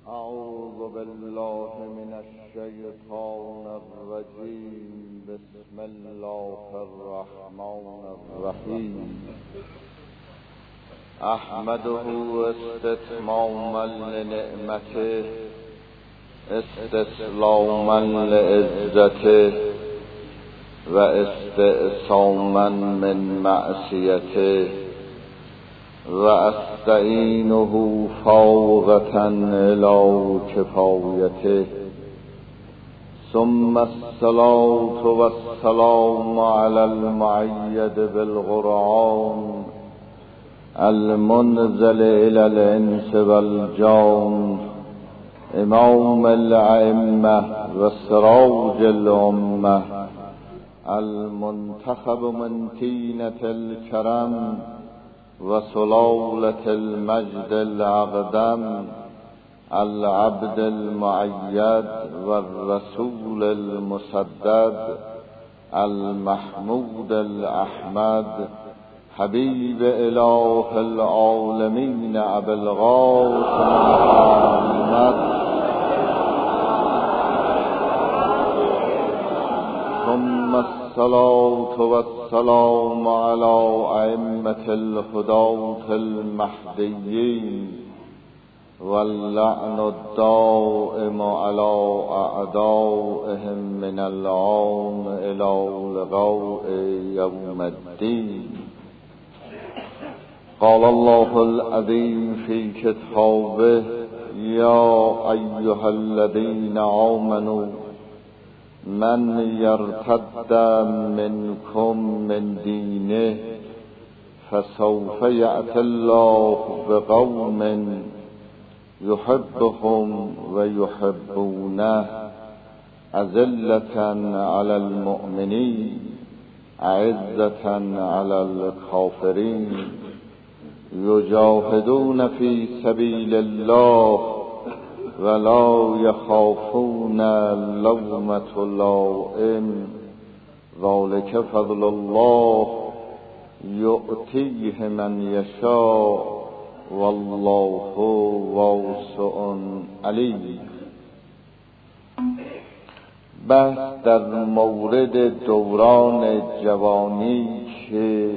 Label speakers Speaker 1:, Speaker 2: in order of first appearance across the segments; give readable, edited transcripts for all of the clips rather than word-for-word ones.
Speaker 1: أعوذ بالله من الشيطان الرجيم. بسم الله الرحمن الرحيم. أحمده استتماما لنعمته استسلاما لعزته واستعصاما من معصيته واستعينه فوقة إلى كفايته. ثم الصلاة والسلام على المؤيد بالقرآن المنزل إلى الإنس والجان إمام الأئمة وسراج الأمة المنتخب من طينة الكرم وسلالة المجد الأقدم العبد المؤيد والرسول المسدد المحمود الأحمد حبيب إله العالمين أبي القاسم محمد ثم الصلاة والسلام على أئمة الهداة المهديين واللعن الدائم على أعدائهم من الآن إلى لقاء يوم الدين. قال الله العظيم في كتابه: يا أيها الذين آمنوا من يرتد منكم من دينه فسوف يأتي الله بقوم يحبهم ويحبونه أذلة على المؤمنين أعزة على الكافرين يجاهدون في سبيل الله ولا يخافون لومة لائم ذلك فضل الله يؤتيه من يشاء والله واسع علیم. بحث در مورد دوران جوانی که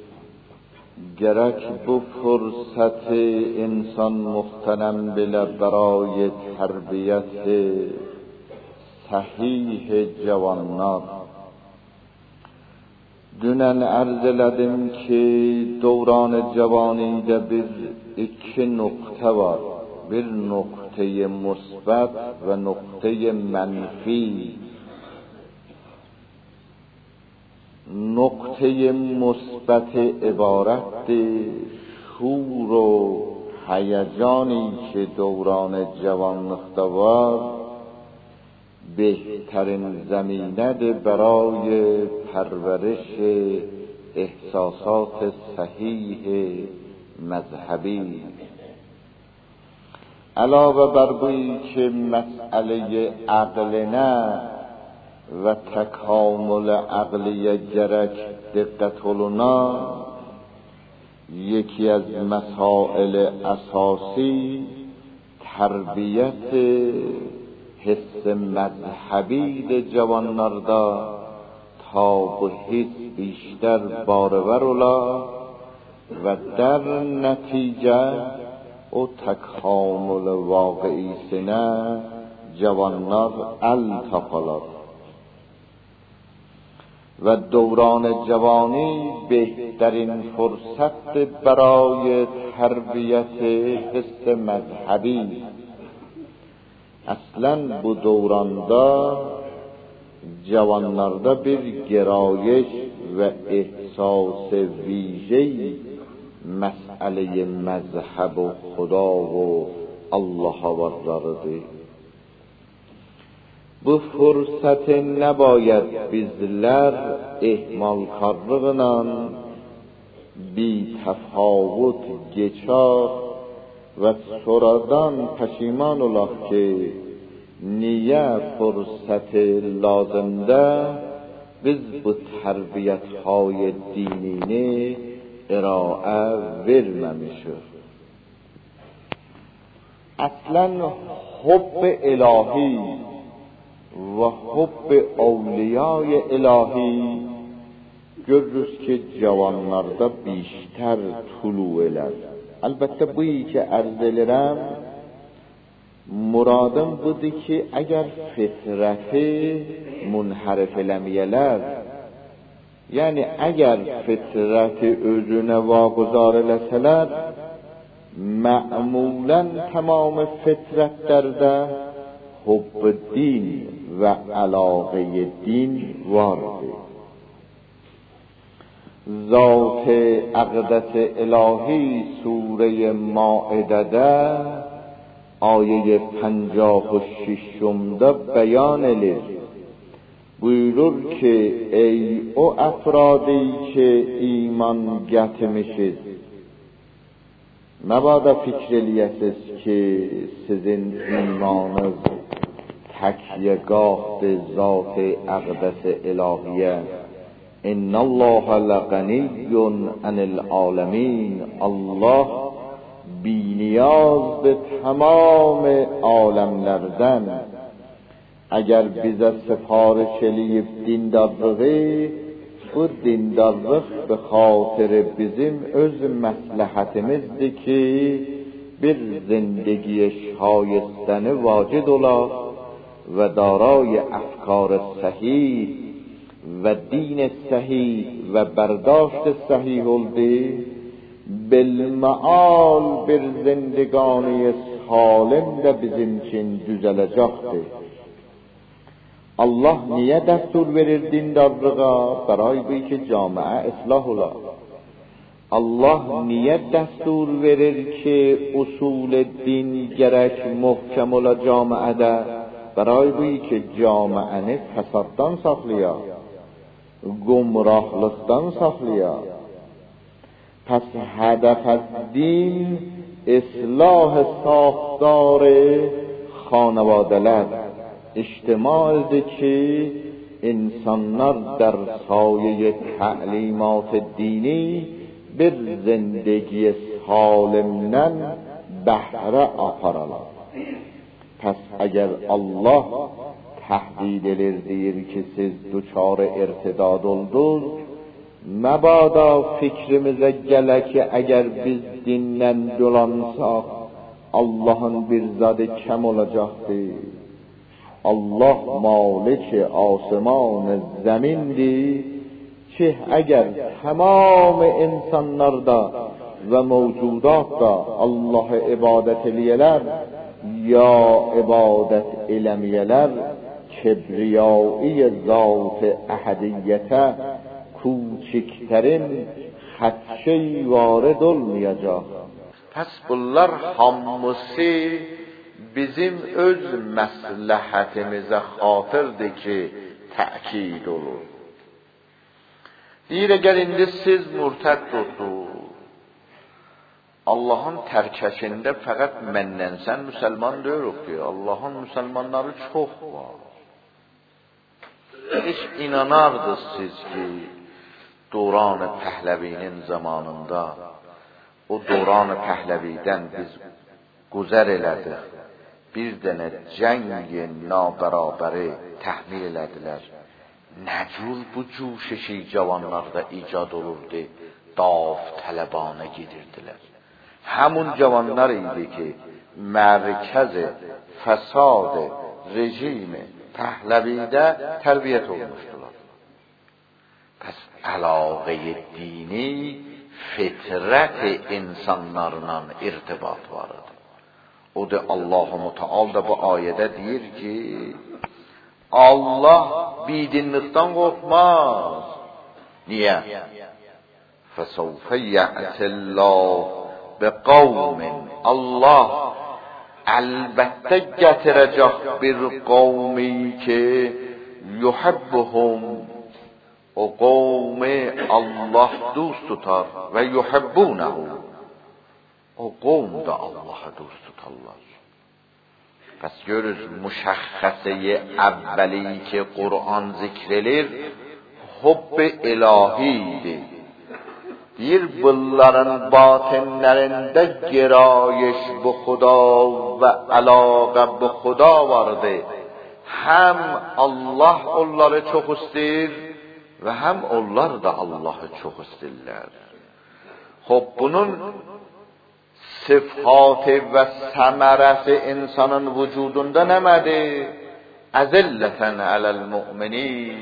Speaker 1: گرک به فرصت انسان مغتنم بله برای تربیت صحیح جوانان. dünən ərz elədim ki, dövran-ı cavanidə bir iki nöqtə var. Bir nöqtə-i musbət və nöqtə-i mənfi. nöqtə-i musbəti ibarətdir şur و هیجانی که دوران جوانlıqda var بهترین زمینه برای پرورش احساسات صحیح مذهبی. علاوه بر بویی که مسئله عقل نه و تکامل عقلی گرک دقت oluنا، یکی از مسائل اساسی تربیت حس مذهبی جوانlarda تا bu حس بیشتر بارور ola و در نتیجه o تکامل واقعیسine جوانlar التقاlar و دوران جوانی بهترین فرصت برای تربیت حس مذهبی. اصلا bu دورanda جوانlarda bir گرایش و احساس ویژه‌ای مسئله مذهب و خدا و الله آوردارده. bu فرصت نباید bizler ihmalkarlıqla بی تفاوت geçar و sonradan پشیمان olaq ki niye فرصت لازمده biz bu tərbiyətهای dinini ارائه verməmişik. اصلا حب الهی و حب اولیای الهی جز که جوانمردا بیشتر طلوع لد. البته بویی که عرض لرم مرادم بودی که اگر فطرت منحرف لمیلد، یعنی اگر فطرت özüne واگذار لسلد، معمولا تمام فطرت درده حب دین و علاقه دین وارده. ذات اقدس الهی سوره مائده آیه 56 بیان لید. buyurur ki ey o افرادی که ایمان gətirmişiz, مبادا فکر eləyəsiz ki sizin imanınız təkyəgahdır zat əqdəs ilahiyyə. İnnallâhe leğaniyyun anil alemin. Allah biniyazdır tamam alemlerden. اگر bize سفارش eləyib dindarlığı، bu dindarlıq به خاطر bizim öz məsləhətimizdir ki bir زندگی شایستانه واجد ola و دارای افکار صحیح و دین صحیح و برداشت صحیح oldu، بالمعال bir زندگانی سالم de bizim için düzələcəkdir. Allah niye destur verir dindarlığa? برای bu ki camiye ıslah ola. Allah niye destur verir ki usul din gerek muhkem ola camiede? برای bu ki camieni fesaddan saxlaya, gumrahlıktan saxlaya. Pes hedef az din ıslah ساختار خانواده‌ler، اجتماعی که انسانlar در سایه تعلیمات دینی bir زندگی سالمن بهره آفرالار. پس اگر الله تهدید deyir ki siz duçar ارتداد oldunuz، مبادا fikrimize gələ ki eğer biz dindən dolansak Allah'ın bir zadı kem olacaktır. Allah مالک آسمان زمینdir ki eğer tamam insanlarda ve mevcudatta Allah'a ibadet elələr ya ibadet eləməyələr, kibriyai zat ehadiyyete کوچکترین خدشه‌ای وارد olmayacaq. Pes bunlar hamısı bizim öz məsləhətimizə xatırdır ki təkid olur. Deyir əgər indi siz mürtəd oldunuz, Allah'ın tərkəsində fəqət məndən sən müsəlman deyirik ki, Allah'ın müsəlmanları çox var. Hiç inanardınız siz ki Döran-ı Pəhləvinin zamanında o Döran-ı Pəhləvidən biz güzər elədik. Bir dənə cəngi nabərabəri təhmil elədilər. Nəcür bu cuşeşi cavanlarda icad olurdu, davtələbanə gedirdilər. Həmun cavanlar idi ki mərkəz fəsad rejim Pəhləvidə tərbiyyət olmuşdular. Pəs əlaqə dini fitrət insanlarla irtibat vardı. O da Allah-u Müteal da bu ayədə deyir ki Allah bidinlikten korkmaz. Niye? فَسَوْفَ يَأْتِ اللّٰهُ بِقَوْمٍ Allah elbette getirecek bir kavmi ki yuhibbuhum, o kavmi Allah dost tutar ve yuhibbunehu, o kavm da Allah'a dost tutarlar. Pes görürüz müşəxxəsəyi əvvəli ki Kur'an zikrelir, hubb-i ilahiydi. deyir bunların batinlerinde gerayış bu Xuda ve alaqə bu Xuda vardı. Hem Allah onları çok istir ve hem onlar da Allah'ı çok istirler. Xop bunun sıfatı ve semeresi insanın vücudunda nəmədir? Əzillətən aləl mu'minin.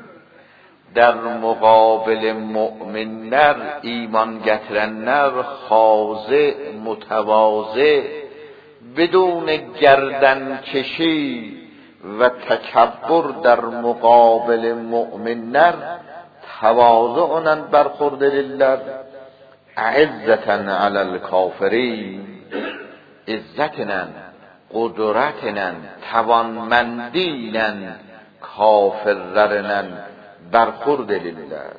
Speaker 1: در مقابل مؤمنler, iman getirenler خاضع متواضع بدون گردن کشی و تکبر در مقابل مؤمنler تواضعاً برخوردارlar. اعزة علی الکافرین، عزتنن، قدرتنن، توانمندینن kafirlerinin برخورد edirlər.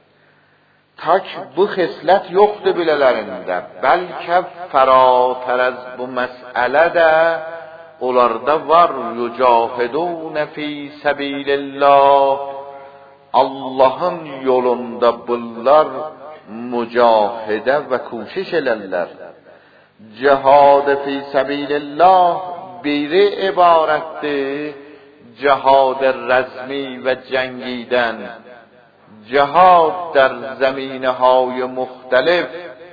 Speaker 1: Tak bu xislet yoxdur bilələrində, bəlkə fərotər az bu məsələ də onlarda var. Yücahidun fi səbilillah, Allah'ın yolunda bunlar mücahidə və koşiş elərlər. Cihad fi səbilillah biri ibarətdir جهاد رزمی و جنگیدن، جهاد در زمینه‌های مختلف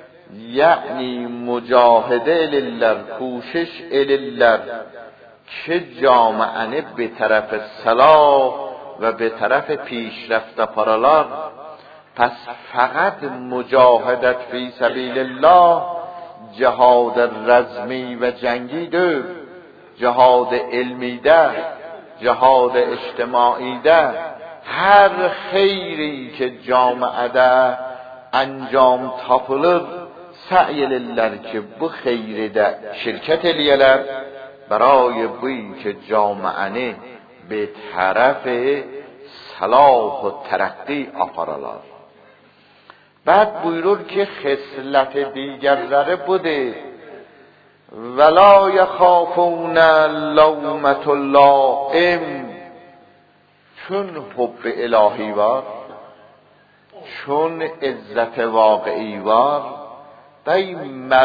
Speaker 1: یعنی مجاهده لله، کوشش لله که جامعه به طرف صلاح و به طرف پیشرفت پارالار. پس فقط مجاهدت فی سبیل الله جهاد رزمی و جنگی ده، جهاد علمی ده، جهاد اجتماعی ده، هر خیری که جامعه ده انجام tapılır سعی لله که bu خیری ده شرکت لیلر برای بویی که جامعه به طرف صلاح و ترقی آفرالار. بعد buyurur ki خصلت دیگرلره بوده ولا یخافون لومة اللائم، چون حب الهی وار، چون عزت واقعی وار، بی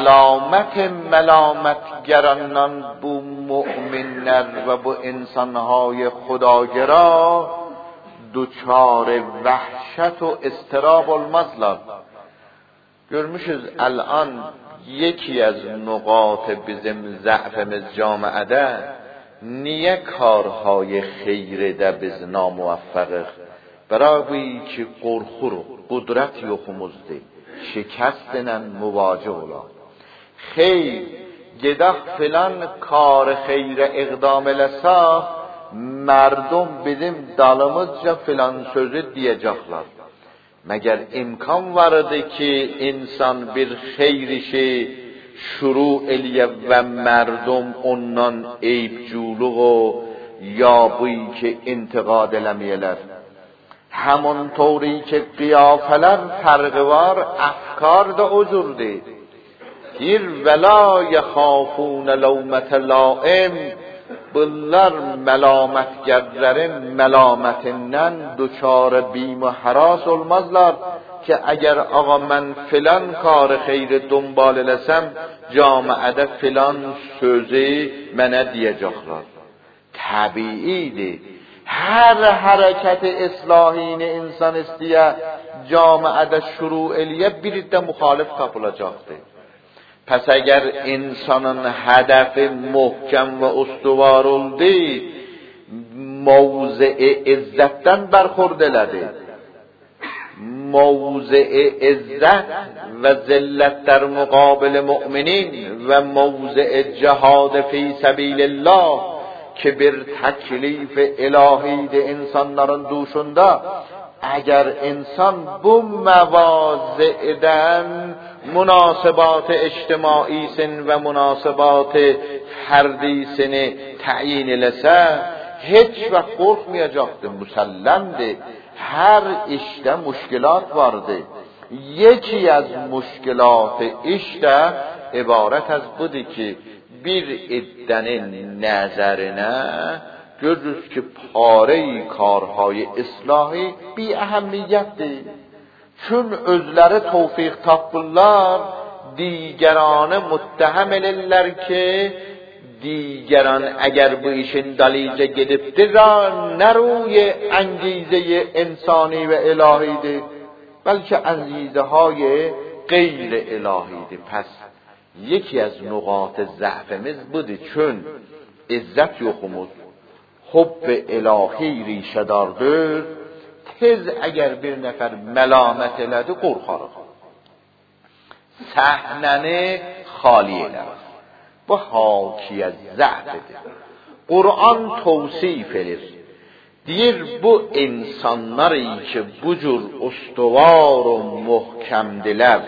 Speaker 1: ملامتگرانان bu مؤمنler و bu انسانهای خداگرا دچار وحشت و اضطراب olmazlar. Görmüşüz الان یکی از نقاط bizim ضعفimiz جامعه niye کارهای خیر ده biz ناموفقıq؟ برای که qorxur قدرت yoxumuzdur، شکستنن مواجه ola. خیر گداخ فلان کار خیر اقدام لسا مردم bizim dalımızca filan sözü diyecekler. مگر امکان وارده که انسان bir خیر işi شروع الیه و مردم اونان عیبجولوق و یا بویی که انتقاد لمیلر. همون طوری که قیافلر فرقوار افکار دا اجرده. گیر ولا یخافون لومت لائم، bunlar melametgerlerin melametinden duçar bim و حراس olmazlar که اگر آقا من فلان کار خیر دنبال لسم جامعه فلان sözü منه diyecekler. Tabiidir. Her hareket eslahini insan istiye camiada şuru eliye bir de muhalif tapılacaktır. پس اگر انسانın hedefi محکم و استوار oldu موضع عزتten برخورد elədi. موضع عزت و ذلت در مقابل مؤمنین و موضع جهاد فی سبیل الله که bir تکلیف الهی de insanların duşunda اگر انسان bu مواضعden مناسبات اجتماعیسن و مناسبات فردیسن تعیین لسه هیچ وقت qorxmayacaqdı. مسلمده her işte مشکلات vardı. یکی از مشکلات işte ibaret از budur ki bir iddenin nazarına görürüz ki pare-i karهای اصلاحی بی اهمیتdir. Çün özləri tevfik tapırlar, digeranı mutteham edirlər ki, digeran eğer bu işin dalice gidiptir, ne ruye engize-i insani ve ilahidir, belki engize های غیر ilahidir. Pes yeki az nuqat zəfimiz budur, çün izzət yoxumuz, hubb ilahi rişədardır, tez eğer bir nefer melamet elədi, qorxarıq. Səhnəni xali elər. Bu hakiyə zəfdir. Kur'an tavsif edir. Deyir bu insanları ki bu cür ustavar و محکمdilər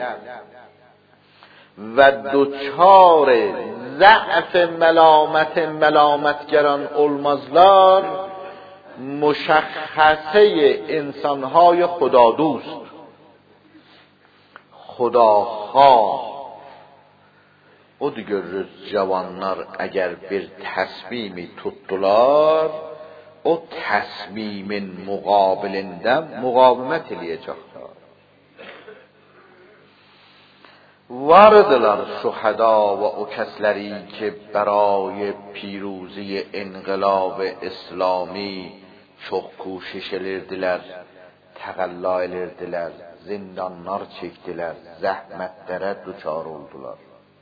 Speaker 1: və duçar ضعف melametgeran olmazlar, مشخصه انسانهای خدا دوست، خداخواه. O da görürüz cavanlar eğer bir təsmimi tutdular, o təsmimin muqabilində muqavimət eləyəcəklər. Vardılar şuhada ve o kəsləri ki برای پیروزی انقلاب اسلامی çox koşiş edirdilər, təqalla edirdilər, zindanlar çəkdilər, zəhmətlərə düçar oldular.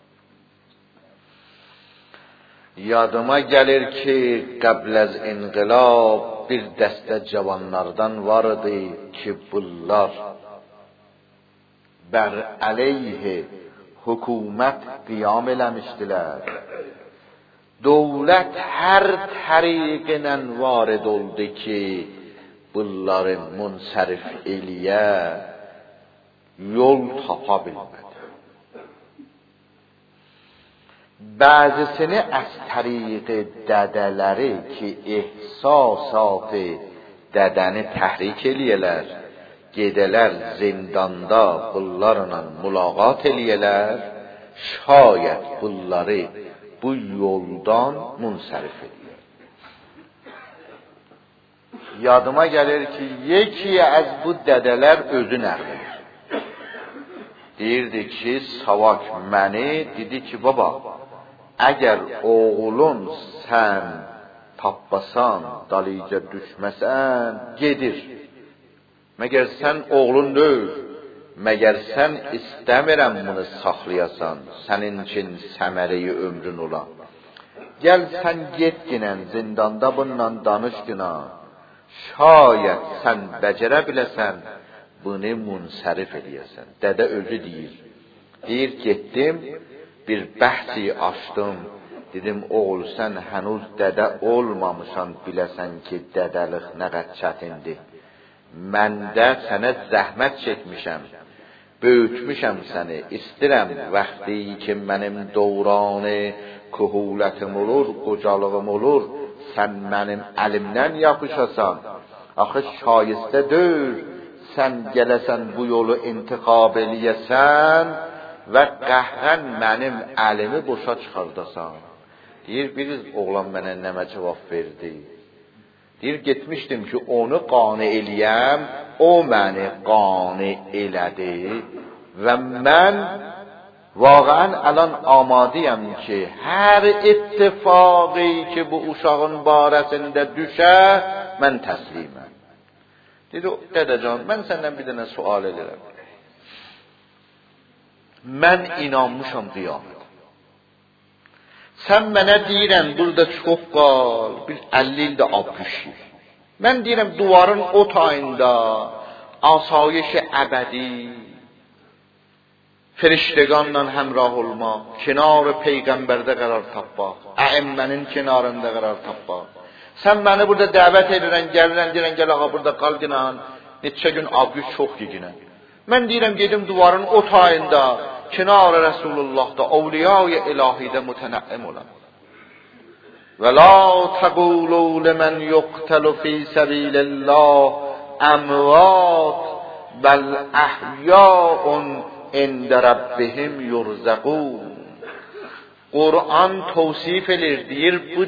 Speaker 1: Yadıma gelir ki qabl az inqilab bir dəstə cavanlardan vardı ki bunlar bər əleyhi hükümət qiyam eləmişdilər. Dövlət hər təriqlə varid oldu ki bunları münsərif eləyə yol tapa bilmədi. Bazısını az tariq dədələri ki ihsasat dədəni təhrik eləyələr, gedələr zindanda bunlarla mülaqat eləyələr, şayət bunları bu yoldan münsərif eləyər. Yadıma gelir ki yeki az bu dədələr özü nəqlir. Deyirdi ki savak məni, dedi ki baba, eğer oğlun sen tapbasan, dalıca düşmesen gedir. Meğer sen oğlun değil, meğer sen istəmirəm bunu saxlayasan, senin için səməreyi ömrün olan. Gel sen get ginen zindanda bununla danış ginen. Şayet sen becere bilesen, bunu münsərif eləyəsən. Dede özü deyir. Deyir getdim, bir bəhsi açdım. Dedim oğul sen henüz dede olmamışsan biləsən ki dədəlik nə qədər çətindir. Mən də sənə zəhmət çəkmişəm. Böyütmüşəm səni. İstirəm vaxtı ki mənim dövranı kuhulətim olur, qocalığım olur. Sen mənim əlimdən yapışasan. Axı şayistə deyil. Sen gələsən bu yolu intiqab eləyəsən və qəhrən mənim əlimi boşa çıxardasan. Deyir, biriz oğlan mənə nəmə cavab verdi. Deyir, getmişdim ki onu qane eləyəm, o məni qane elədi və mən vaqəən alan amadiyəm ki hər ittifaqı ki bu uşağın barəsində düşə, mən təsliməm. Dedi, dədəcan, mən səndən bir dənə sual edirəm. Mən inanmışam qiyamət. Sən mənə deyirəm, burada çox qal, bir 50 ildə abküşür. Mən deyirəm, duvarın o tayında, asayişi əbədi, ferişteganla həmrah olmaq, kenarı peyğəmbərdə qərar tapmaq, əimmənin kenarında qərar tapmaq. Sən məni burada dəvət edirən, gəlirən, deyirən, gəl ağa burada qal ginən, neçə gün abküş çox ginən. Mən deyirəm, gedim duvarın o tayında, kenar-ı Resulullah'da, avliya-i ilahidə mütənəim olan. Və la təqulu limən yuqtəlu fi səbilillah əmvat bəl əhyəun ində Rabbihim yurzəqun. Kur'an tavsif edir, deyir bu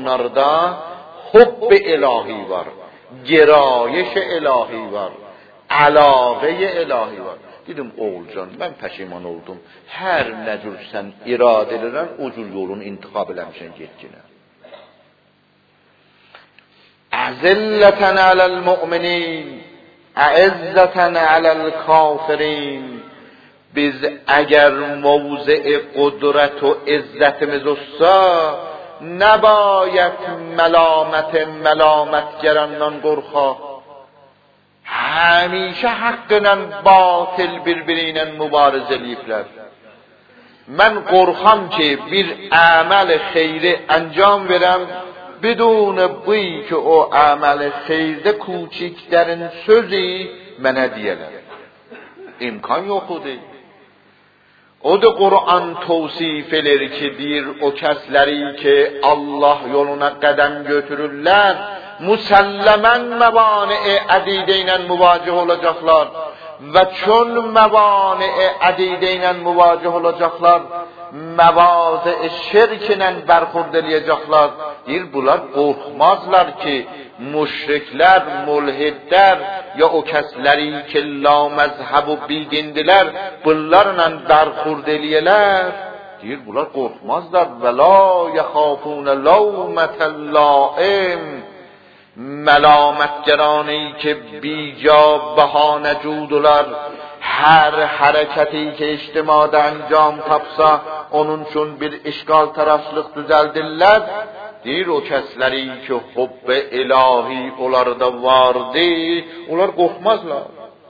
Speaker 1: cavanlarda hubb ilahi var, gerayış ilahi var, علاقه الهی var. Dedim oğulcan, ben peşiman oldum. Her ne cür sen irade edersen o cür yolunu intikab eləmişsən getkinə. Əzillətən aləl mu'minin, əizzətən aləl kafirin. Biz əgər mevzi qudret و عزتimiz olsa, نباید ملامتگرانdan qorxaq. همیشه حقla باطل birbiriyle mübarizə eləyiblər. Mən qorxam ki bir əməl xeyri anjam verəm, بدون buy ki o əməl xeyirdə küçüklərin sözü mənə deyələr. İmkan yoxdur. O da Kur'an tavsif edir ki deyir o kəsləri ki Allah yoluna qədəm götürürlər, müsəlləmən məvani ədidə ilə müvacih olacaqlar və çün məvani ədidə ilə müvacih olacaqlar, məvazı şirk ilə bərxurd eləyəcəklər. Deyir bunlar qorxmazlar ki müşriklər, mulhidlər ya o kəsləri ki la məzhəb و bidindilər bunlarla bərxurd eləyələr. Deyir bunlar qorxmazlar. Və la yəxafun lawmətəl laim. Məlamətgərani ki بیجا bəhanə cudlar, hər hərəkəti ki ictimada anjam tapsa onun üçün bir işgal tərəflıq düzəldirlər. Deyir o kəsləri ki hubb ilahi onlarda vardı, onlar qorxmazlar.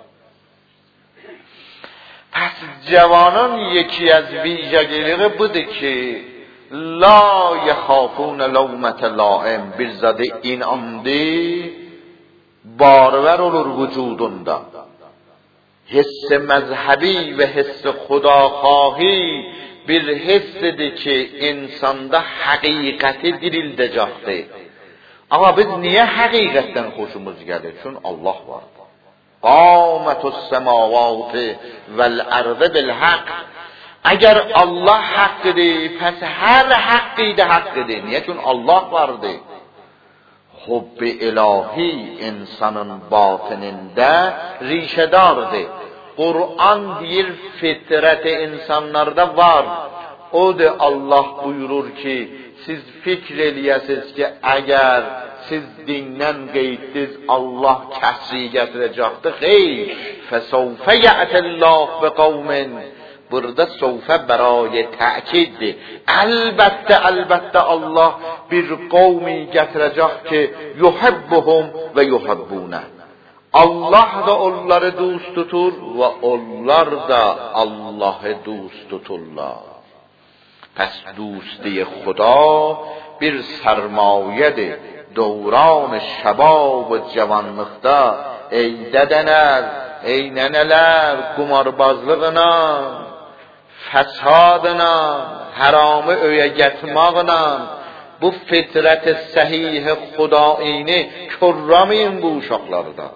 Speaker 1: Pəs cavanın yeki az vijagiliği budur ki la yəxafun lawmətə laim. Bir zadə inandı barver olur vücudunda. Hiss mezhebi ve hiss xudaxahi bir hissidir ki insanda haqiqati dirildəcəkdir. Ama biz niye haqiqatdan xoşumuz gəlir? Çünkü Allah var. Qamətus semavati vel ardı bil haqq. Eğer Allah haqqıdır, pes her haqqı da haqqıdır. Niye? Çünkü Allah vardı. Hubbi ilahi insanın batınında rişedardır. Kur'an deyir fitreti insanlarda var. O da Allah buyurur ki siz fikr eləyəsiz ki eğer siz dindən qeydsiz Allah kəsri gətirəcəkdir. Xeyr. Fəsəvfə yə'təlləh biqavmin. Burada sovfə برای təkiddir. Əlbəttə Allah bir qavmi gətirəcək ki yuhibbuhum və yuhibbunə. Allah da onları dost tutur ve onlar da Allah'ı dost tuturlar. Pes dosti Xuda bir sermayedir. Dövran şebab ve cavanlıqda ey dədələr, ey nənələr, qumarbazlığına, fəsadına, haramı öyə getmağına, bu fitrət-i səhih Xudayini körramayın bu uşaqlarda.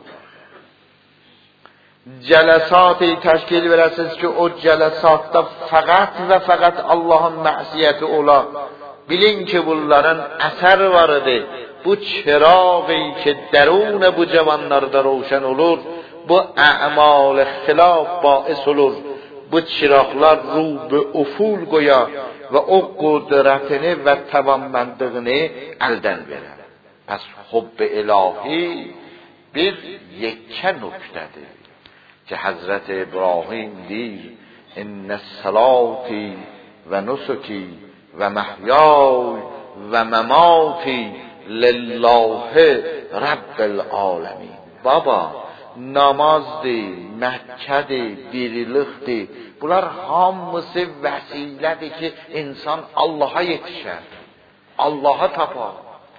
Speaker 1: Cəlesat-ı təşkil verəsiz ki o cəlesatda fəqət və fəqət Allah'ın məsiyəti ola. Bilin ki bunların əsər varıdır. Bu çırağı ki derun bu cavanlarda roşen olur, bu a'mal xilaf bais olur. Bu çıraqlar ruh به افول qoya və o qudretini və təvəmmündüğünü əldən verər. Pəs hubb-i ilahi bir yekə nöqtədir ki Hazret İbrahim deyir innes salati və nusuki və məhyay və məmati lillahi rabbil alamin. Baba namazdır, Məkkədir, dirilikdir. Bunlar hamısı vəsilədir ki insan Allah'a yetişər, Allah'a tapar.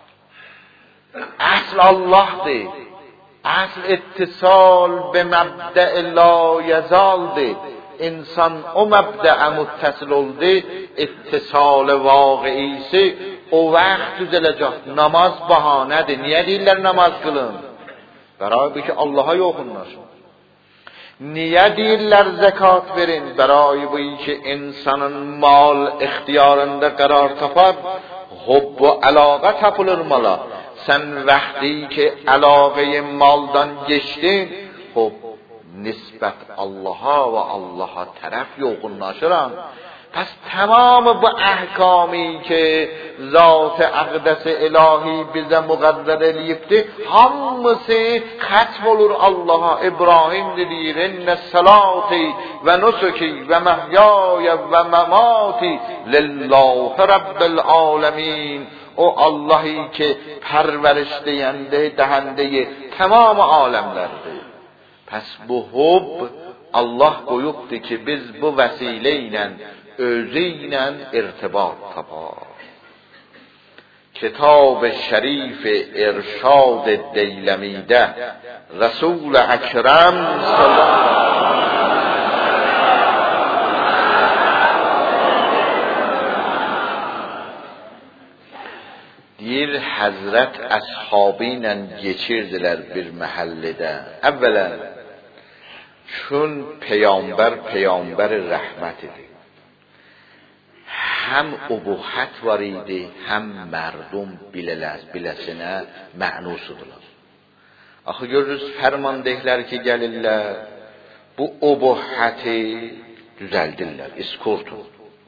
Speaker 1: Əsl Allah'dır. Əsl ittisal be məbdə' la yazaldır. İnsan o məbdə'ə müttəsil oldu, ittisal vaqiisi o vaxt düzələcək. Namaz bahanədir. Niyə deyirlər namaz qılın? برای که Allah'a yoxunlaşın. Niyə deyirlər zekat verin? برای که insanın mal ixtiyarında qərar tapar, hubb و علاقه tapılır mala. Sen vaqti ki əlaqəyi maldan geçtin, nisbət Allaha və Allaha tərəf yoğunlaşıram. پس تمام bu ahkami ki zat اقدس ilahi bize muqadder eləyibdi, hamısı xatm olur Allaha. İbrahim deyir: "İnne salati ve nusuki ve mahyaya ve mamati lillahi rabbil alamin." O Allah'ı ki pərverişləyəndə, dəhəndəyi tamam aləmlərdir. Pəs bu hub Allah qoyubdur ki biz bu vəsilə ilə özü ilə irtibat tapar. Kitab-ı şərif irşad Deylemidə Resul Əkrəm deyir, Həzrət əshabı ilə geçirdilər bir məhəllədə. Əvvələn çün Peygamber rəhmət idi. Hem ubuhat var idi, hem merdum biləsinə mənusudular. Axı görürüz, fərmandehlər ki gəlirlər, bu ubuhati düzəldirlər, iskurtun.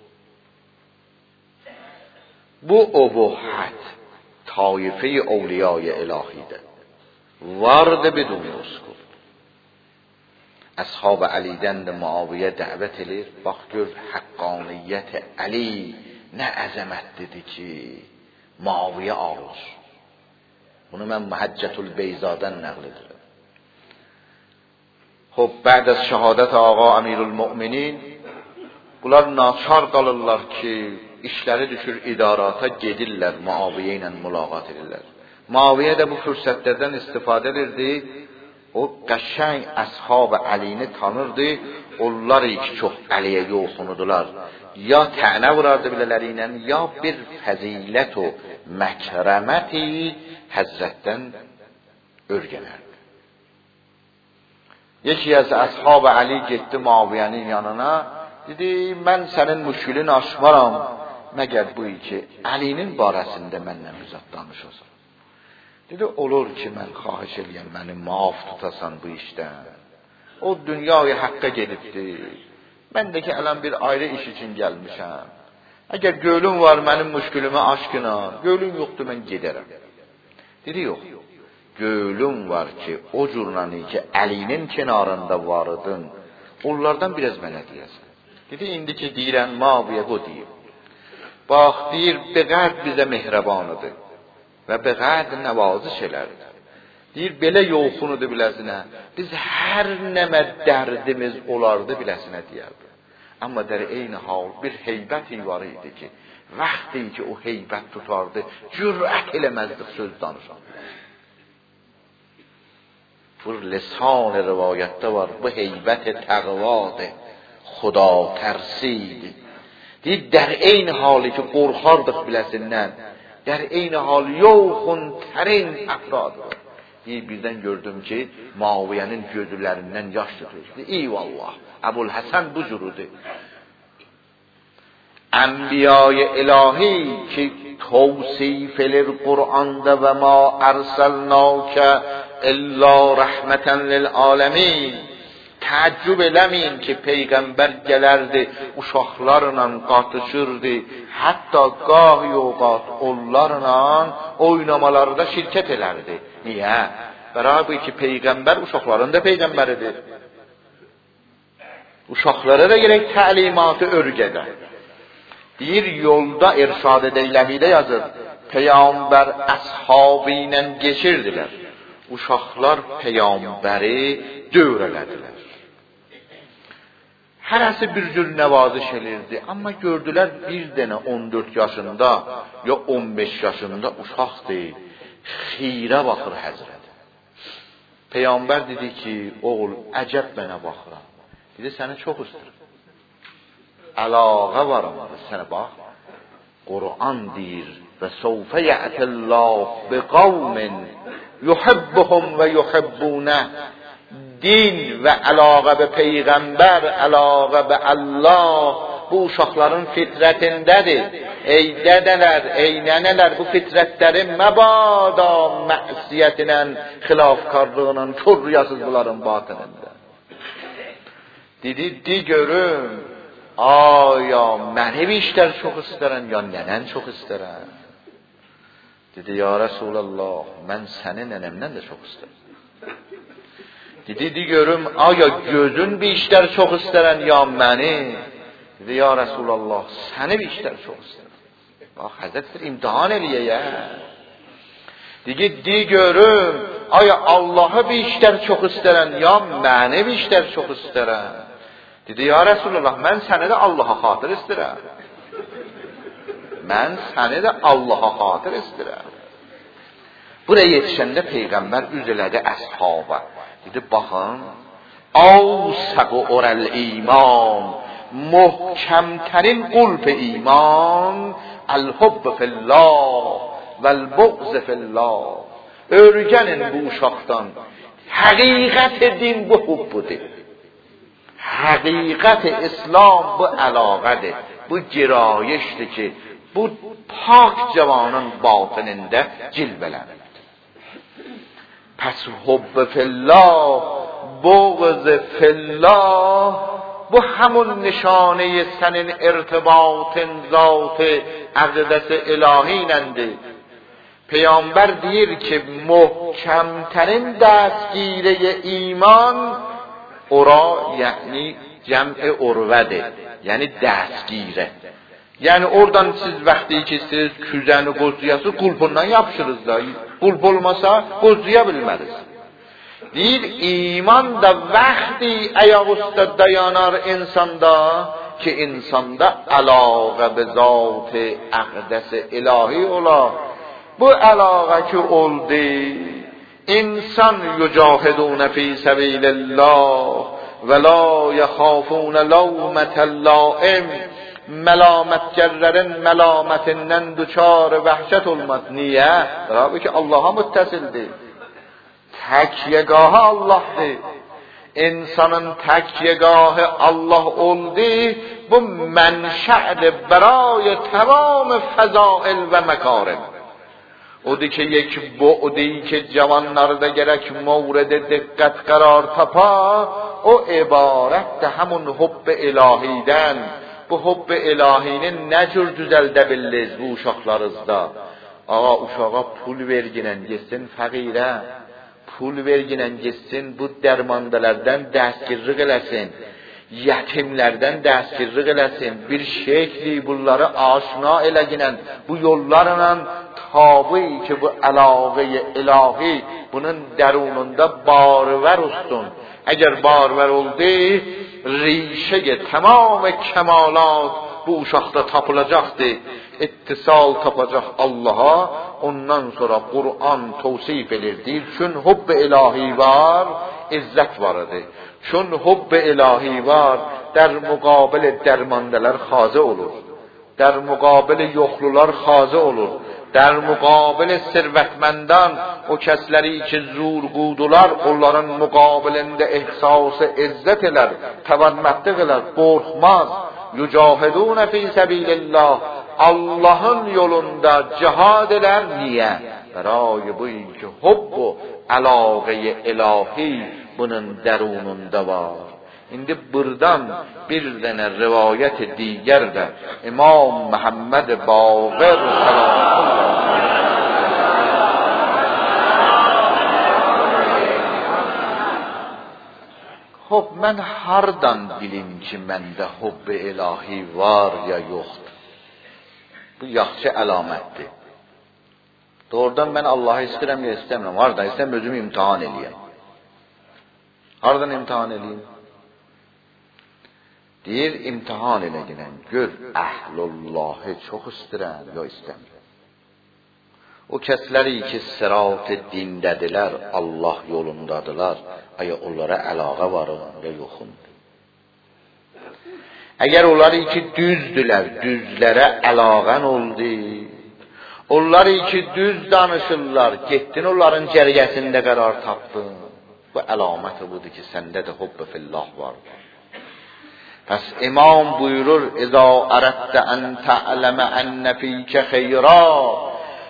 Speaker 1: Bu ubuhat taife-i evliya-i ilahidir. Vardı bedun uskut. Ashab Ali'dən də Muaviyə dəvət edir. Bax gör, haqqaniyyət Ali nə əzəmətlidir ki, Muaviyə alır. Bunu mən Məhəccətül Beyzadan nəql edirəm. Xub, bə'd az şəhadət ağa Əmirül Müminin, bunlar naçar qalırlar ki, işləri düşür idarata, gedirlər, Muaviyə ilə mülaqat edirlər. Muaviyə də bu fürsətlərdən istifadə edirdi. O qəşəng əshab Əlini tanırdı. Onlar ki çox Əliyə yoxunudular. Ya tənə vurardı bilələri ilə, ya bir fəzilət o məkrəməti Həzrətdən örgənərdi. Yeki az əshab Əli getdi Muaviyənin yanına. Dedi, mən sənin müşkülünü aşmaram. Məgər bu ki, Əlinin barəsində mənlə bizat danışasan. Dedi, olur ki, mən xahiş eləyəm, məni maaf tutasan bu işdən. O dünyaya haqqa gedibdi. Mən də ki, ələm bir ayrı iş için gəlmişəm. Əgər gölüm var, mənim müşkülümü aşkına, gölüm yoxdur, mən gedərəm. Dedi, yox. Gölüm var ki, o cürnəni ki, Əlinin kenarında varıdın, onlardan biraz mənə deyəsən. Dedi, indi ki, deyirən, Muaviyə bu deyib. Bax, deyir, bəqəd bizə mehrabanıdır. Və bəqəd nəvaziş elərdir. Deyir, belə yoxunudur biləsinə. Biz hər nəmə dərdimiz olardı biləsinə deyərdi. Amma der eyni hal bir heybət var idi ki, vaxtı ki o heybət tutardı, cürət eləməzdik söz danışan. Bu lisan rivayətdə var, bu heybət təqvadır, xuda tərsiydi. Deyir, der eyni hali ki qorxardıq biləsindən, der eyni hal yoxun tərin əfrad var. Deyir, birdən gördüm ki, Muaviyənin gözlərindən yaş tutur. Eyvallah, Əbulhəsən bu cürüdür. Ənbiya-i ilahi ki, tavsif elir Qur'anda və ma ərsalnəkə illa rəhmətən lil aləmin. Təəccüb eləməyin ki, Peyğəmbər gələrdi, uşaqlarla qatışırdı, hətta qahi yoqat onlarla oynamalarda şirkət elərdi. Niyə? Bərabər ki, Peyğəmbər uşaqların da Peyğəmbəridir. Uşaqlara da gerək təlimatı örgədə. Deyir, yolda İrşad-ı Deyləmidə yazır, Peyğəmbər əshabı ilə geçirdilər. Uşaqlar Peyğəmbəri dövrələdilər. Hərəsi bir cür nəvaziş elirdi. Amma gördülər bir dənə 14 yaşında ya 15 yaşında uşaqdır. Xeyrə baxır Həzrət. Peyğəmbər dedi ki, oğul, əcəb mənə baxıram. Dedi, səni çox istəyirəm. Əlaqə var ama sənə bax. Qur'an deyir və səvfə yə'təlləh bi qavmin yuhibbuhum və yuhibbunəh. Din və əlaqə və Peyğəmbər, əlaqə və Allah bu uşaqların fitrətindədir. Ey dədələr, ey nənələr, bu fitrətlərin məbada məqsiyyətinin, xilafkarlığının, kürriyasızlıqların batınında. Dedi görüm آیا منی بیشتر çok istərən ya nənən çok istərən? Dedi ya Resulallah mən səni nənəmdən də çok istərəm. Dedi görüm آیا gözün بیشتر çok istərən ya məni? Dedi ya Resulallah səni بیشتر çok istərəm. Bax Həzrət imtihan eləyə. Dedi görüm آیا Allah'ı بیشتر çok istərən ya məni بیشتر çok istərəm? Dedi ya Resulullah mən səni də Allah'a xatir istəyirəm. Mən səni də Allah'a xatir istəyirəm. Buraya yetişəndə Peyğəmbər üz elədi əshaba. Dedi baxın, awsaqu oral iman, muhkəmtərin qulp iman, el-hubb fillah vel-buğz fillah. Öyrənin bu uşaqdan. Həqiqət din bu hubbudur. Həqiqət İslam bu əlaqədir. Bu girayişdir ki, bu pak cavanın batınında cilvələnir. Pəs hubb fillah, buğz fillah, bu həmun nişanə sənin irtibatın zat-ı əqdəs-i ilahiyinəndir. Peyğəmbər deyir ki, muhkəmtərin dəstgirə iman ora yani cem'i urvedir. Yani dəstgirə. Yani oradan siz vaxtı ki siz küzəni qozuyasınız, qulpundan yapışırız da. Qulp olmasa qozuya bilməriz. Deyir, iman da vaxtı ayak üstə dayanar insanda ki insanda əlaqə be zat-ı əqdəs-i ilahi olar. Bu əlaqə ki oldu, insan yücahidun fi sebilillah ve la yakhafun lawmat laim, melametgerlerin melametinden duçar vahşet olmaz. Niye? Tabii ki Allah'a müttasildir. Tekyegahı Allah'dır. İnsanın tekyegahı Allah oldu. Bu menşa'dır برای تمام فضائل ve mekarim. Odur ki یک بعدی که جوانlarda gerek مورد دقت قرار تپا o ibaret de همون حب الهیدن. Bu hubb ilahinin nə cür düzəldə biliriz bu uşaqlarınızda? Ağa uşağa pul verginən getsin fəqirə, pul verginən getsin bu dərmandalardan dəstgirlik eləsin, yetimlərdən dəstgirlik eləsin, bir şekli bunları aşina eləginən bu yollarla tabi ki bu əlaqə-i ilahi bunun dərununda barver olsun. Eğer barver oldu, rişe tamam kemalat bu uşaqda tapılacaqdır. İttisal tapacaq Allah'a. Ondan sonra Kur'an tavsif edirdi. Çün hubb-i ilahi var, izzet var idi. Çün hubb-i ilahi var, der muqabil dermandeler xazı olur. Der muqabil yoxlular xazı olur. Der muqabil servetmendan o kəsləri ki zur qudular, onların muqabilində ihsası izzət elər, təvəmmətlik elər, qorxmaz. Yücahidun fi sebilillah, Allah'ın yolunda cihad elər. Niyə? Bəray bu ki hubbu əlaqə-i ilahi bunun dərununda var. İndi buradan bir dənə rivayət digər də İmam Muhammed Baqir Hop mən hardan bilim ki məndə hubb-i ilahi var ya yoxdur? Bu yaxşı əlamətdir. Doğrudan mən Allah'ı istəyirəm ya istəmirəm. Hardan istəyirəm özümü imtihan eləyəm. Hardan imtihan eləyəm? Deyir imtihan elə gələn gör əhlullahı çox istəyirəm ya istəmirəm. O kəsləri ki sırat-ı dindədirlər, Allah yolundadılar, aya onlara əlaqə var ya yoxun. Əgər onları ki düzdülər, düzlərə əlaqən oldu. Onları ki düz danışırlar, getdin onların cərgəsində qərar tapdın. Bu əlaməti budur ki səndə də hubb-i fillah var. Pəs imam buyurur, İzâ ərəddə ən tə'ləmə ənnə fîkə xeyrâ.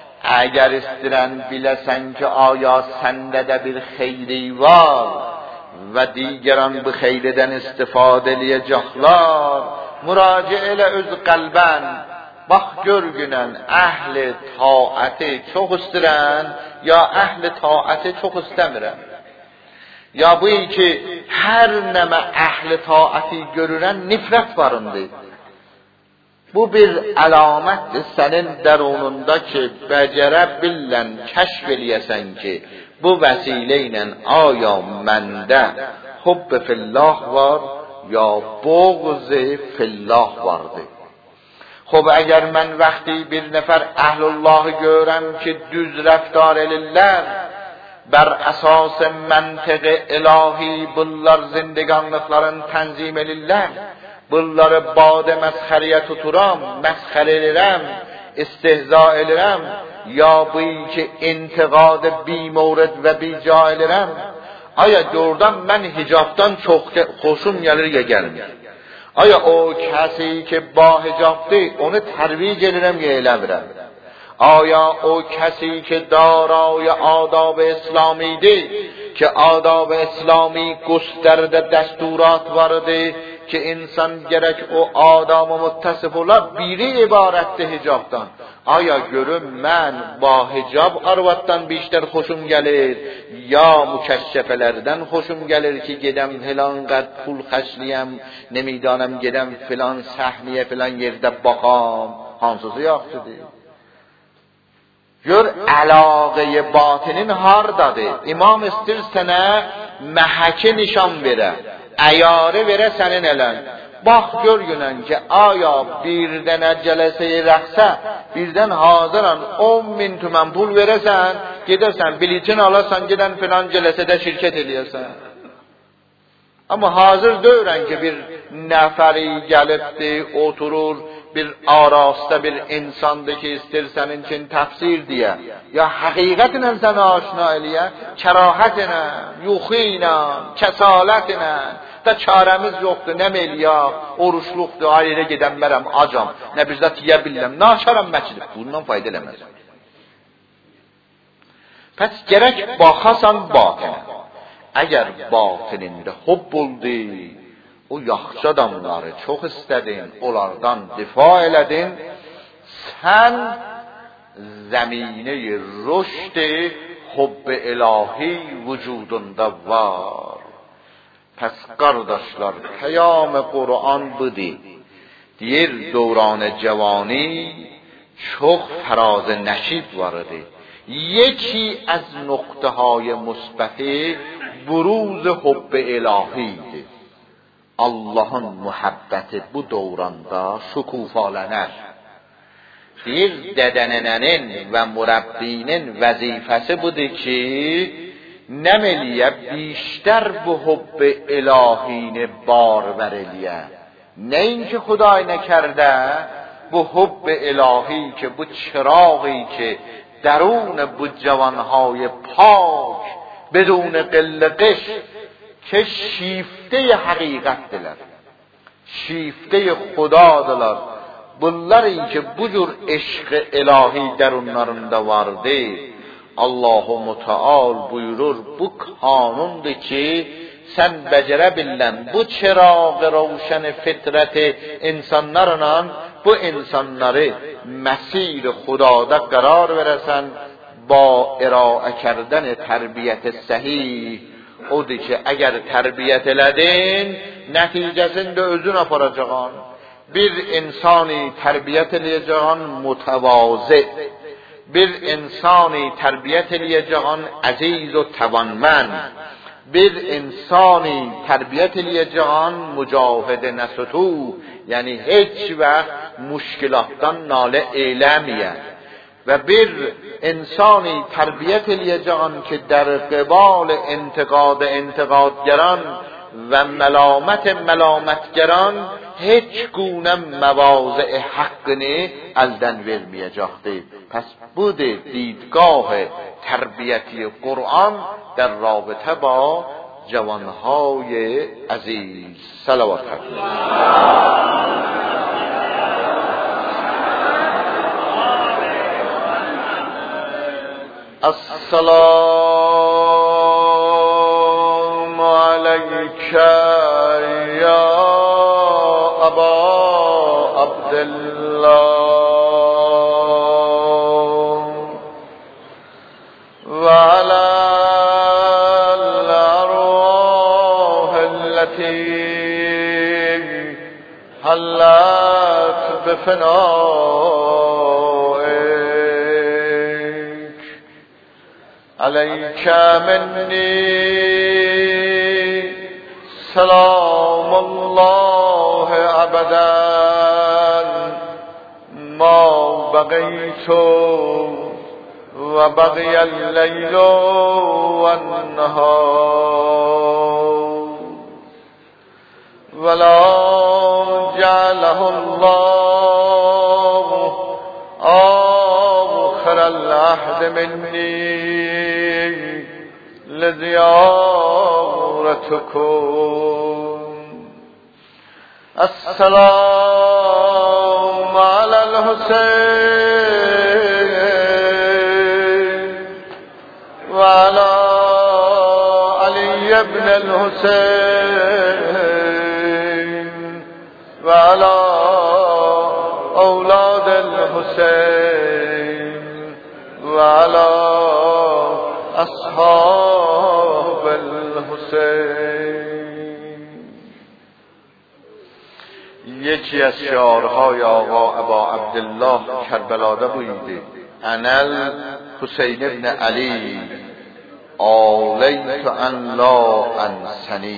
Speaker 1: Əgər istirən biləsən ki aya səndə də bir xeyri var, و دیگران بخیردن استفاده لی جهلار müraciə elə öz qəlbən bax gör günən əhli taəti çox istəyirən ya əhli taəti çox istəmirən. Ya bu ki hər nəmə əhli taəti görürən nifrət varındır. Bu bir əlamətdir sənin dərununda ki bəcərə billən kəşf eləyəsən ki bu vəsilə ilə aya məndə hubb fillah var یا بغض فالله vardı. خب اگر من وقتی bir nəfər əhlullah görəm ki düz rəftar elirlər bər əsas məntiq ilahi bunlar zindiganlıqların tənzim elirlər bunları badə məsxəriyə tuturam məsxərə edirəm istehza edirəm ya bu ki intiqad bimorad və bica edirəm آیا gördüm من hicabdan çox xoşum gəlir ya gəlmir. آیا o کسی که با hicabdır onu tərvic edirəm ya eləmirəm. آیا o کسی که دارای آداب اسلامیdir که آداب اسلامی گسترده دستورات vardır ki insan gerek o adamı muttasif ola biri ibarətdir hicabdan. Aya görüm mən ba hicab arvaddan بیشتر xoşum gəlir ya mükəşşəfələrdən xoşum gəlir ki gedəm filan qəd pul xərcləyəm nemidanım gedəm filan səhniyə filan yerdə baxam hansısı yaxşıdır. Gör əlaqə batinin hardadır. İmam istir sənə məhəki nişan verə, əyarı verə sənin elən. Bax gör günən ki aya bir dənə cələsəyə rəqsə birdən hazıran 10.000 tümən pul verəsən gedərsən bilicin alasan gedən filan cələsədə şirkət eləyəsən. Amma hazır deyirən ki bir nəfəri gəlibdir oturur bir arasta bir insandır ki istir sənin üçün təfsir deyə ya həqiqətlə sənə aşina eləyə kərahətlə, yuxuyla, kəsalətlə da çarəmiz yoxdur, nə meliyaq, oruçluqdur, ayrı gedən mərəm, acam, nə bizzət yiyə biləm, naşaram məkidir, bundan fayda eləməz. Pəs gərək baxasan batınə, əgər batınində hubb oldu, o yaxşı adamları çox istədin, onlardan difa elədin, sən zəminə-i rüşd hubb-i ilahi vücudunda var. Pes kardeşler kıyam Kur'an budur. Diğer dövran cevani çok faraz neşid vardı. Yeki az noktahay musbeti buruz hubb ilahiydi. Allah'ın muhabbeti bu dövranda şukufalanır. Bir dedenenin ve murabbinin vazifesi budur ki نملیه بیشتر به حب الهین بارور الیه نه اینکه خدای نکرده به حب الهی که به چراغی که درون به جوانهای پاک بدون قلقش که شیفته حقیقت دلر شیفته خدا دلر bunları ki bu cür eşq ilahi derunlarında vardı Allah-u Muteal buyurur bu kanundur ki sen becere bilen bu çırağı roşen fitret insanlarla bu insanları mesir Huda'da karar veresen با ارائه کردن تربیت صحیح odur ki eğer terbiyet eledin neticesinde özün aparacağın bir insani terbiyet edeceğin mütevazı bir insani terbiyet edeceğin aziz و توانمند bir insani terbiyet edeceğin mücahid nesutû yani hiç vaqt müşkilattan nale eylemeyen ve bir insani terbiyet edeceğin ki در قبال انتقادگران و ملامتگران hiç gune مواضع حقنی elden vermeyecektir. پس bu دیدگاه تربیتی قرآن در رابطه با جوانهای عزیز. صلوات السلام علیکم عليك يا أبا عبد الله وعلى الأرواح التي حلت بفنائك عليك مني سلام الله أبدا ما بقيت وبقي الليل والنهار ولا جعله الله آخر العهد مني لزيارتكم السلام على الحسين وعلى علي بن الحسين وعلى أولاد الحسين وعلى أصحاب الحسین. یکی از شعارهای آقا ابا عبدالله کربلاده بوده انا حسین ابن علی آلیت ان لا انسنی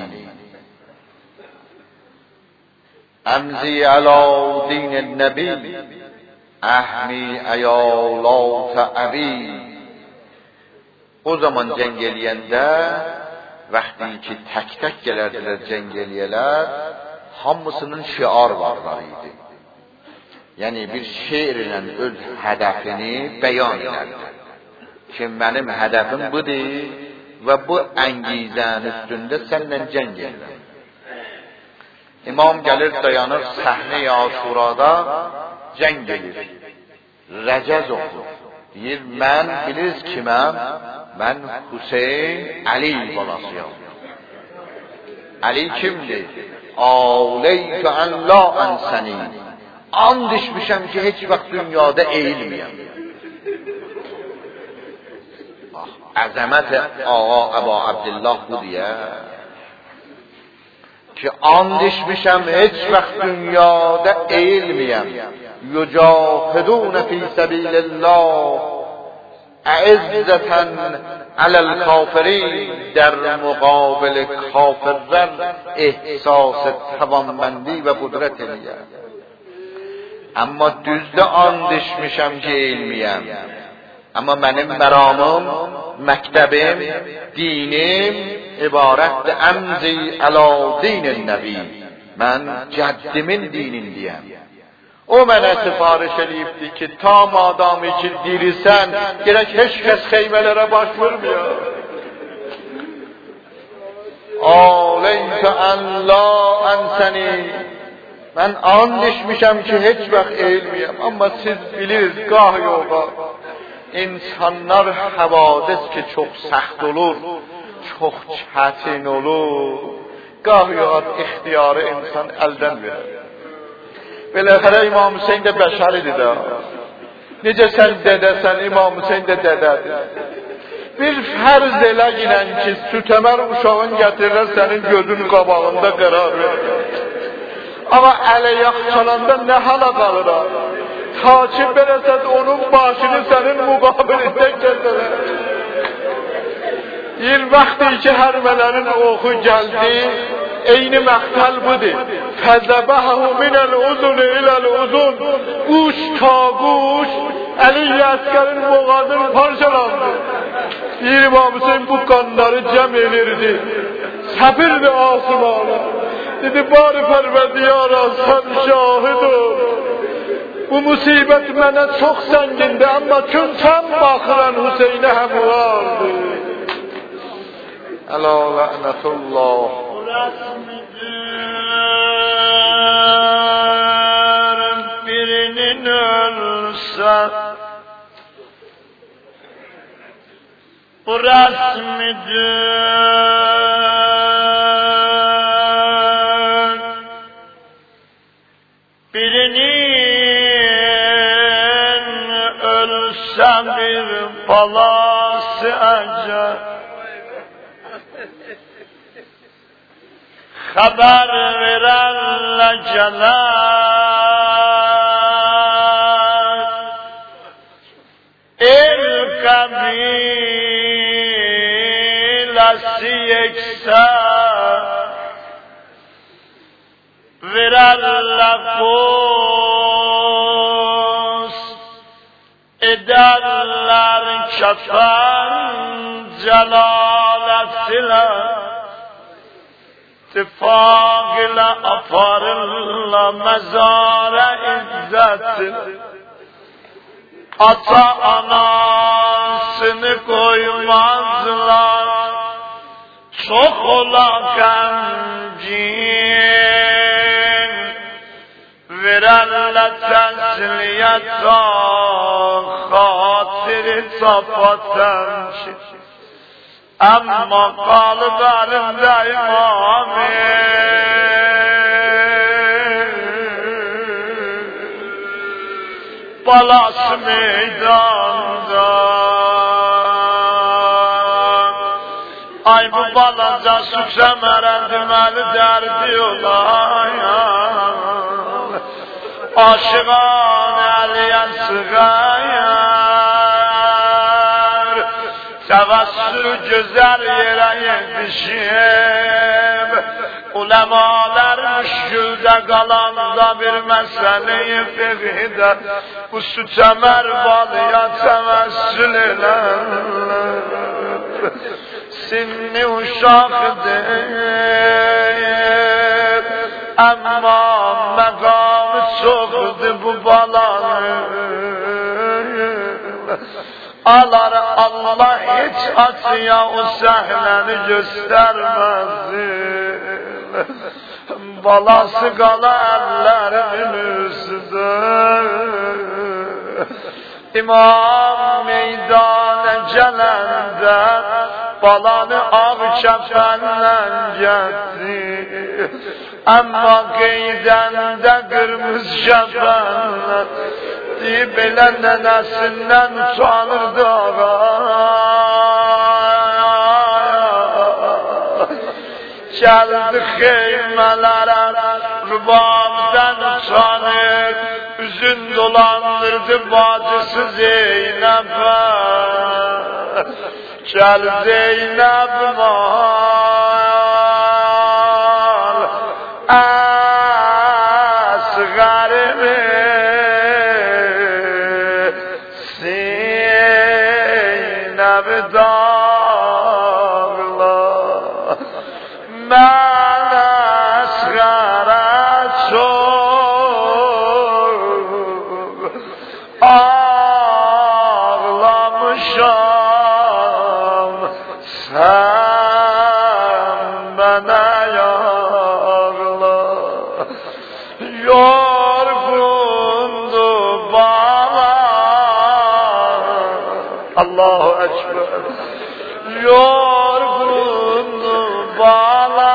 Speaker 1: امضی علی دین النبی احمی ایالات ابی. O zaman cəng eləyəndə, vaxtı ki tək-tək gələrdilər cəng eləyələr, hamısının şiar varları idi. Yəni bir şeirlə öz hədəfini bəyan edərdi. Ki mənim hədəfim budur və bu əngizənin üstündə sənlə cəng edirəm. İmam gəlir dayanır səhnə-i Aşurada cəng edir. Rəcəz oxur. Deyir, mən bilirsiniz kiməm? Mən Hüseyin Ali balasıyam. Ali kimdir? Ağleytü en la ensəni. And içmişəm ki, heç vaxt dünyada eğilməyəm. Əzəmət ağa Əba Abdillah bu deyə ki, and içmişəm, heç vaxt dünyada eğilməyəm. Yücahidun fî səbilillah اعزتن علی الکافرین در مقابل کافران احساس توانمندی و قدرت میگه. اما düzdə and içmişəm ki elmiyəm. Amma mənim məramım, məktəbim, dinim ibarətdir əmzi əla dinin nəbi. Mən cəddimin dinindəyəm. O mənə sifariş edibdi ki, ta madami ki dirisən, gerək heç kəs xeymələrə baş vurmuyor. Aleytə ən la ənsəni. Mən and içmişəm ki, heç vaxt eğilməyəm. Amma siz bilirsiniz, gah yoxa. İnsanlar havadis ki, çox səxt olur, çox çətin olur. Gah yoxa ixtiyarı insan əldən verir. Beləxərə İmam Hüseyin də bəşəridir də. Necə sən dədəsən, İmam Hüseyin də dədədir. Bir fərz eləginən ki, sütəmər uşağın gətirirlər sənin gözün qabağında qərar verir. Ama ələ çalanda nə hala qalır? Ta ki beləsiz onun başını sənin müqabilində gətirər. Bir vaxtı ki hərmələrin oxu gəldi, eyni məqtəl budur. Fəzəbəhu minəl uzun iləl uzun. Quş ta quş, Əli Əsgərin boğazını parçalandı. Bir İmam Hüseyin bu qanları cəm elirdi. Səpirdi asımana. Dedi, bari Pərverdiyara sən şahid ol. Bu musibət mənə çox səngindir, amma çün sən baxıran Hüseynə həmvardı. Əla lənətullah. Birinin ölsə, bu rəsmidir.
Speaker 2: balası acı haber verenle gelen el kabilesi yeksen verenle kuz ederler kefen celaletine ittifak ile aparırlar mezara izzetin ata anasını koymazlar çok ola gencin verenle tesliyeta hatiri tapatenşi ama kalbimde imamı balası meydanda ay bu balaca su semerendimeli derdi olayım aşıgan eliyen sığayır tevessül güzel yere yetişim ulemalar müşkülde kalanda bir meseleyi fıkhide bu süt emer balıya tevessül eder sinni uşaktır ama mekamı çoktu bu balanın alar Allah hiç atıya o sahneni göstermezdi balası kala ellerimin üstüde İmam meydana gelende balanı av kefenle getti ama qeydəndə qırmızı kefenle deyib elə nənəsindən utanırdı geldi xeymələrə rübabdan utanır üzün dolandırdı bacısı Zeynep'e gel Zeynep mal asgarimi Zeynep dağla ben asgara çok ağlamışam sen bana yağla yorgundu bana Allahu Ekber yorgundu bana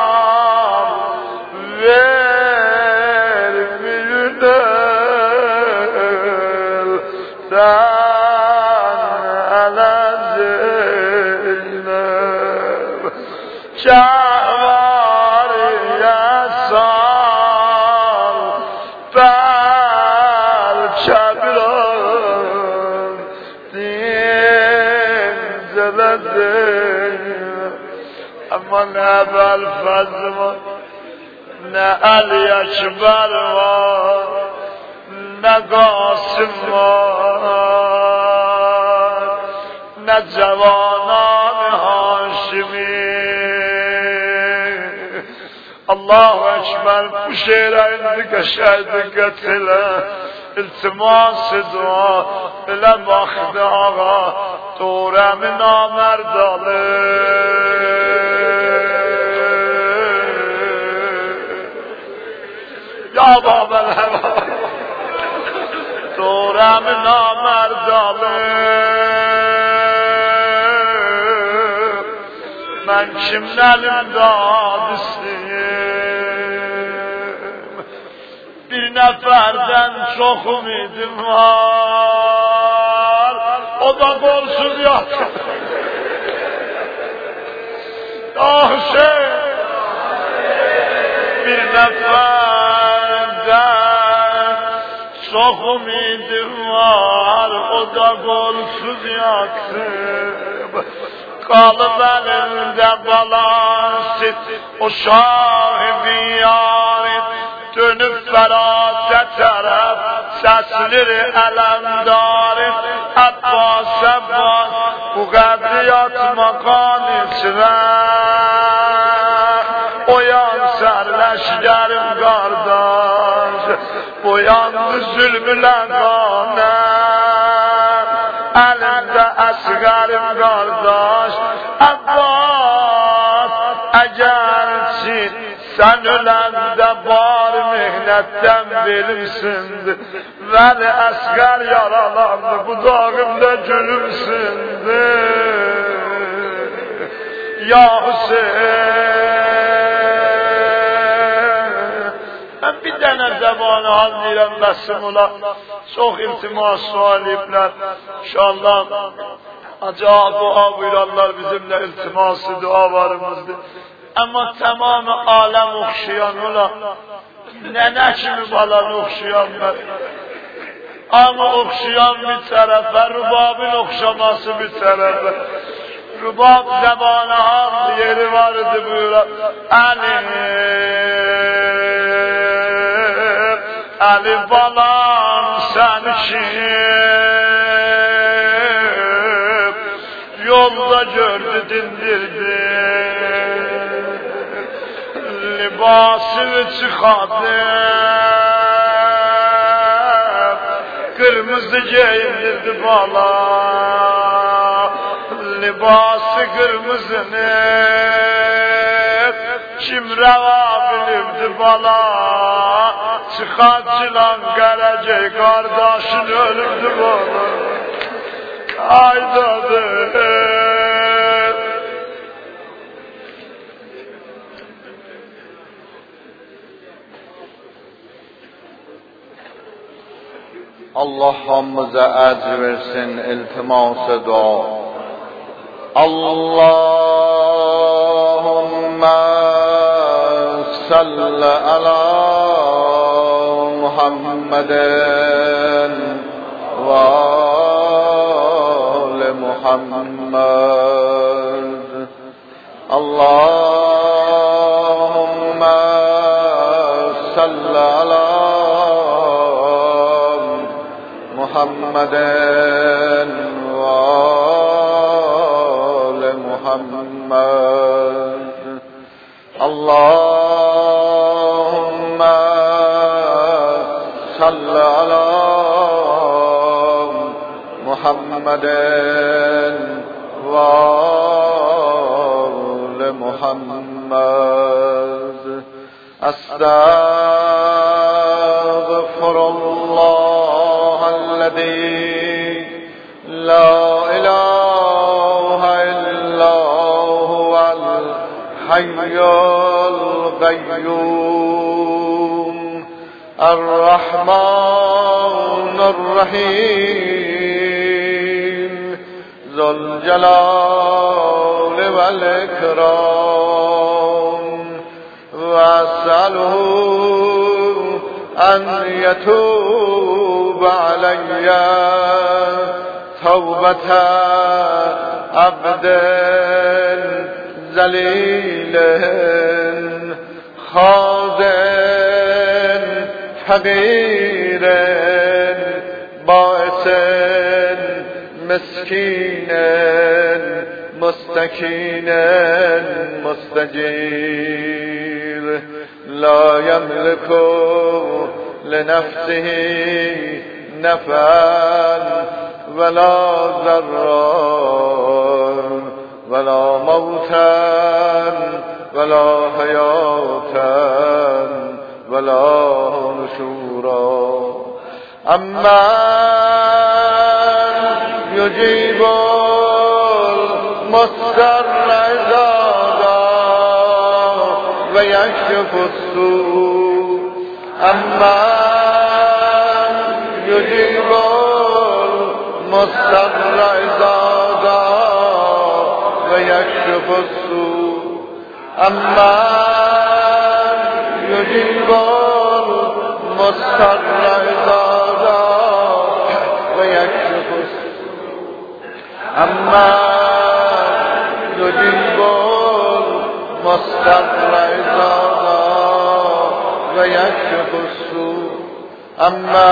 Speaker 2: Aman evvel fazl var, ne Ali Ekber var, ne Kasım var, ne Cevanan Haşimi. Allahu Ekber bu şehre indik aşağı dikkat ile, iltimas-ı dua ile baktı ağa, doğremi namerdalı. Ya Babel heva Doğremi namerdalı Ben kimlerim dadisiyim Bir neferden çok ümidim var o da golsuz yaksın. Aşık bir neferden çok ümidim var, o da golsuz yaksın. Kalıp elinde balansit o şahibi yarim, dönüp ferate taraf sesleri elemdarim. Abbas Abbas bu kadriyat makanisine uyan serleşgerim kardeş, uyandı zulmüle kane elimde esgerim kardeş. Abbas eğerçi sen ölende bar mihnetten bilimsindir, veli esger yaralandı bu dağımda gülümsündür. Ya Hüseyin, ben bir tane zamanı hal deyirəm bəsim ola, çox iltimas sual ediblər. İnşallah acayip dua buyuranlar bizimle iltiması dualarımızdır. Ama tamamı alem okşayan ola, nene kimi balan okşayan ben. Ama okşayan bir tarafa, rubabın okşaması bir tarafa. Rubab zamanı hal yeri vardı buyuran. Ali balan sen kim, yolda gördü dindirdi. Libasını çıkardı, kırmızı giyindirdi bala. Libası kırmızını kim reva bilirdi bala. Çıkartılan gelecek kardeşin ölürdü bala. Aydadır.
Speaker 1: Allah hamımıza ecr versin, iltimas-ı dua. Allahümme salli ala Muhammeden ve ali Muhammed. Allahümme salli ala Muhammeden ve ali Muhammed. Allahümme salli ala Muhammeden ve ali Muhammed. Estağfirullah الذي لا إله إلا هو الحي القيوم الرحمن الرحيم ذو الجلال والإكرام وأسأله أن يتوب علي توبة عبد ذليل خاضع فقير بائس مسكين مستكين مستجير لا يملك لنفسه نفعا ولا ضرا ولا موتا ولا حياة ولا نشورا أمن يجيب المضطر إذا دعا ويكشف السوء أمن يجيب مستر ازادا و یکشف السوء اما یجیب المستر ازادا و یکشف السوء اما یجیب المستر ازادا و یکشف السوء اما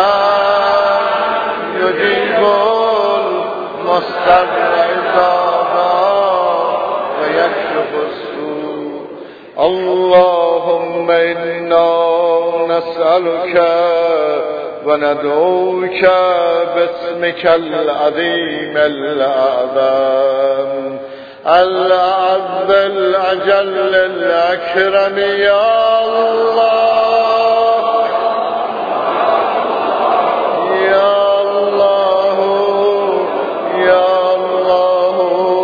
Speaker 1: یجیب المستر ازادا و یکشف السوء اللهم انا نسألك و ندعوك باسمك العظیم الاعظم الأعز الأجل الأكرم يا الله يا الله يا الله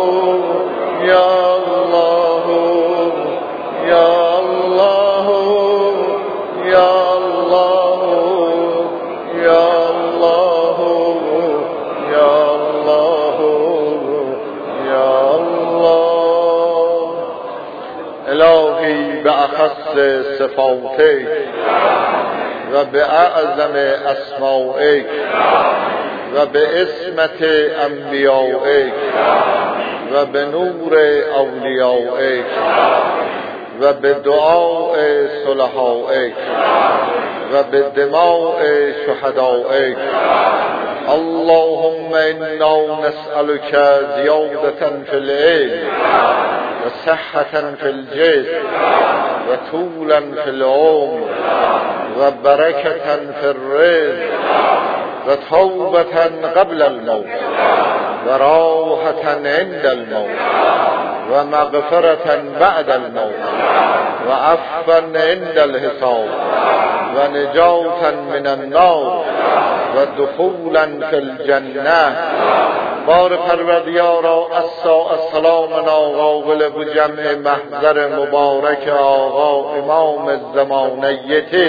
Speaker 1: يا الله يا الله يا الله يا الله يا الله يا الله الهی بأخص صفاتك و بأعظم اسمائك و باسمت انبیائك و بنور اولیائك و بدعاء صلحائك و بدماء شهدائك اللهم انا نسألك زيادة في العلم وصحة في الجسم وطولا في العمر وبركة في الرزق وتوبة قبل الموت وراحة عند الموت ومغفرة بعد الموت وعفوا عند الحساب ونجاة من النار ودخولا في الجنة بار پروردگارا السلامنا قابل بو جمع محضر مبارک آقا امام زمانیت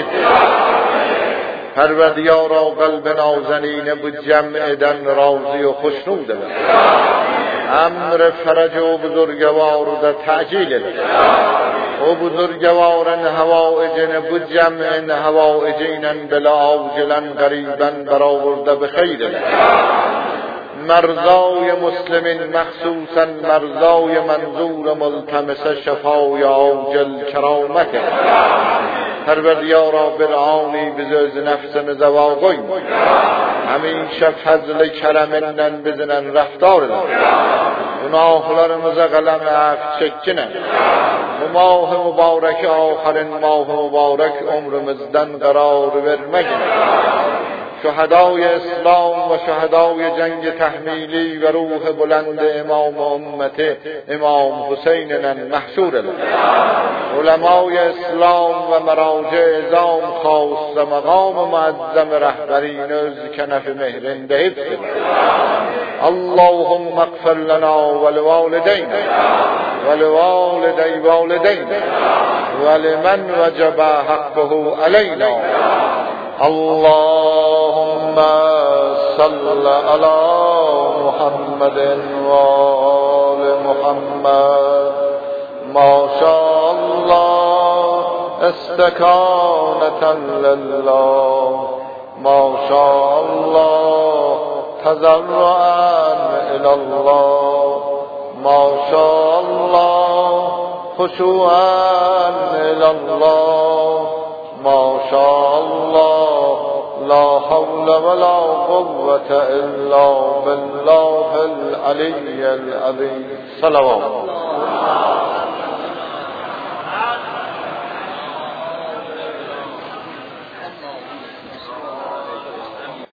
Speaker 1: پروردگارا قلب نازنین بو جمع دن راضی و خوشنود امر فرج و بزرگوار و تعجیل و بزرگوارن هوائجن بو جمع هوائجینن بلا عاجلا قریبا برآورده بخیر مرضای مسلمین مخصوصا مرضای منظور ملتمس شفای عاجل کرامته پروردگارا برعانی بزوز نفسم زواقوی همیشه فضل کرمنن بزنن رفتار گناهlarımıza قلم عفو çekkinен bu mah mübarek آخرین mah mübarek ömrümüzden karar vermeyin şuhadای اسلام و شهدای جنگ تحمیلی و روح بلند امام امت امام حسینن محشور علمای اسلام و مراجع ازام خاص مقام معظم رهبرین از کنف مهرین به حفظ اللهم اغفر لنا ولوالدین ولوالدی والدین ولمن وجب حقه علینا اللهم صل على محمد وآل محمد ما شاء الله استكانة لله ما شاء الله تضرعا إلى الله ما شاء الله خشوعا إلى الله ما شاء الله لا حول ولا قوة إلا بالله العلي العظيم صلوات